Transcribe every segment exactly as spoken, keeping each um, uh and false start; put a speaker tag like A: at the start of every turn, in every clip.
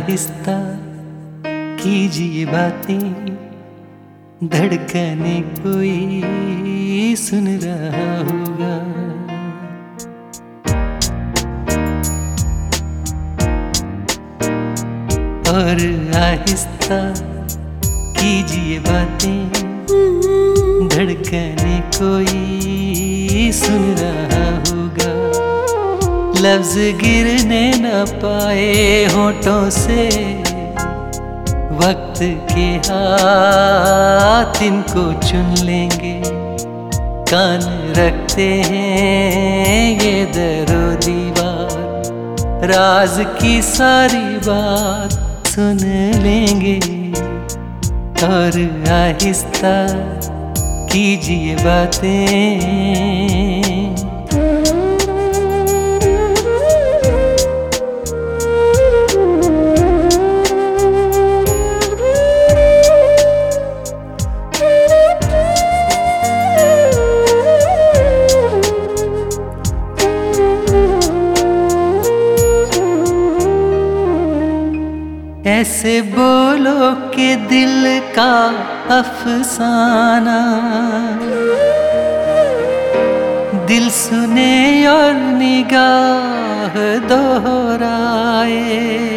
A: आहिस्ता कीजिए बातें, धड़कने कोई सुन रहा होगा। और आहिस्ता कीजिए बातें, धड़कने कोई सुन रहा होगा। लफ्ज गिरने न पाए होठों से, वक्त के हाथ इनको चुन लेंगे। कान रखते हैं ये दरो दीवार, राज की सारी बात सुन लेंगे। और आहिस्ता कीजिए बातें। ऐसे बोलो कि दिल का अफसाना दिल सुने और निगाह दोहराए।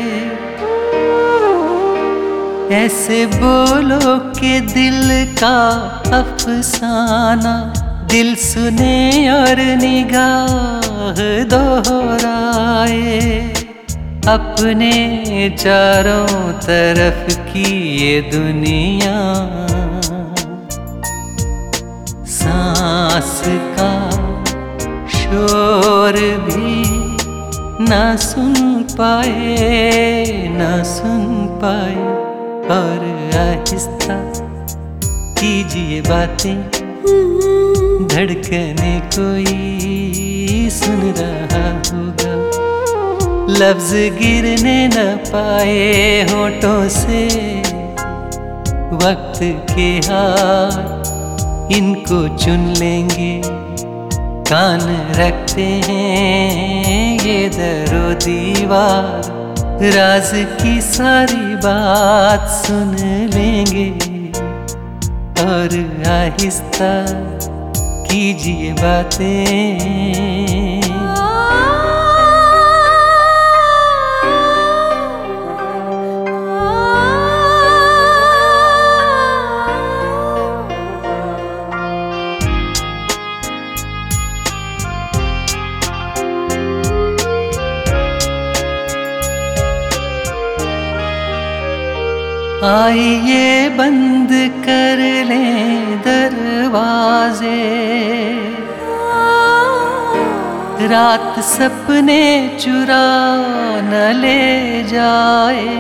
A: ऐसे बोलो कि दिल का अफसाना दिल सुने और निगाह दोहराए। अपने चारों तरफ की ये दुनिया सांस का शोर भी ना सुन पाए, ना सुन पाए। और आहिस्ता कीजिए बातें, धड़कने कोई सुन रहा होगा। लफ्ज गिरने न पाए होठों से, वक्त के हाथ इनको चुन लेंगे। कान रखते हैं ये दरो दीवार, राज की सारी बात सुन लेंगे। और आहिस्ता कीजिए बातें। आइए बंद कर लें दरवाजे, रात सपने चुरा न ले जाए।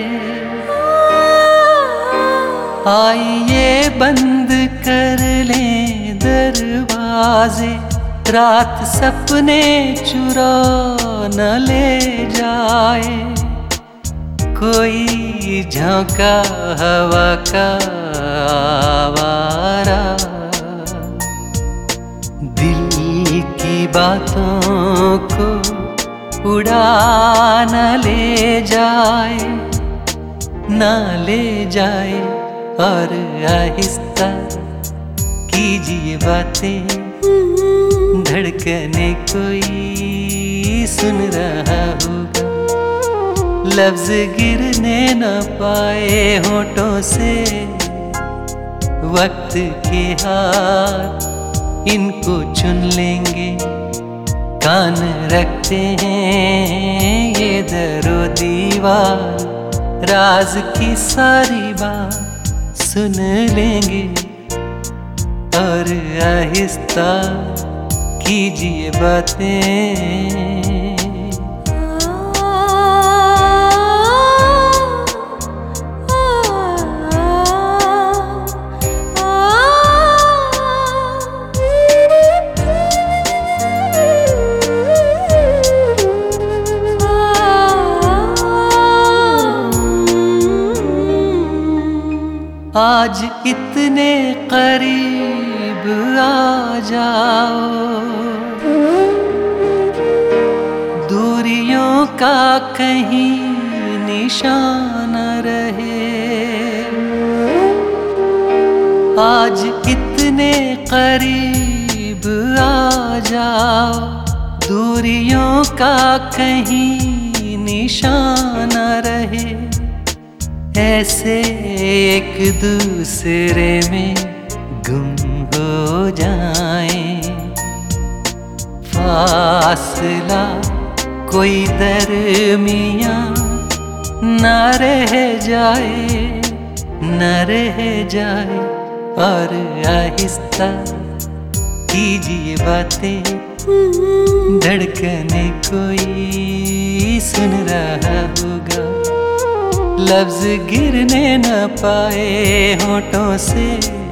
A: आइए बंद कर लें दरवाजे, रात सपने चुरा न ले जाए। कोई झोंका हवा का आवारा दिल की बातों को उड़ा न ले जाए, न ले जाए। और आहिस्ता कीजिए बातें, धड़कने कोई सुन रहा होगा। लफ्ज गिरने न पाए होठों से, वक्त के हाथ इनको चुन लेंगे। कान रखते हैं ये दरो दीवार, राज की सारी बात सुन लेंगे। और आहिस्ता कीजिए बातें। आज इतने करीब आ जाओ, दूरियों का कहीं निशान रहे। आज इतने करीब आ जाओ, दूरियों का कहीं निशान रहे। ऐसे एक दूसरे में गुम हो जाएं, फासला कोई दरमियां न रह जाए, न रह जाए। और आहिस्ता कीजिए बातें, धड़कने कोई सुन रहा होगा। लफ्ज गिरने न पाए होठों से,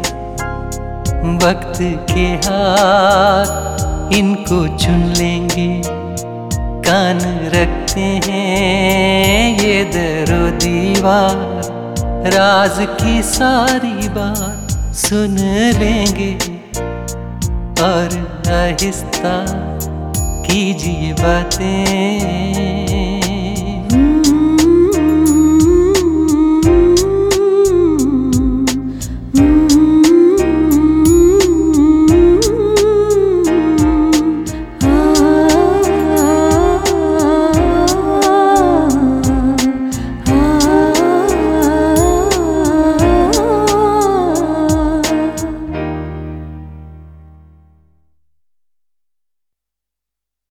A: वक्त के हाथ इनको चुन लेंगे। कान रखते हैं ये दरो दीवार, राज की सारी बात सुन लेंगे। और आहिस्ता कीजिए बातें।